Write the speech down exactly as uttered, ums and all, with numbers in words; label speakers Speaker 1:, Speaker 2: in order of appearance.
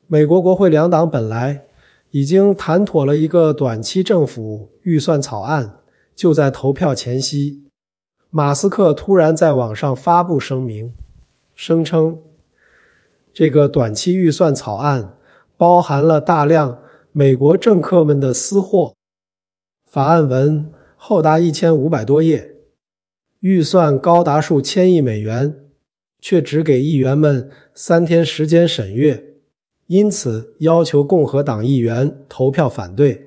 Speaker 1: 美国国会两党本来已经谈妥了一个短期政府预算草案，就在投票前夕，马斯克突然在网上发布声明，声称这个短期预算草案包含了大量美国政客们的私货，法案文厚达一千五百多页，预算高达数千亿美元，却只给议员们三天时间审阅，因此要求共和党议员投票反对。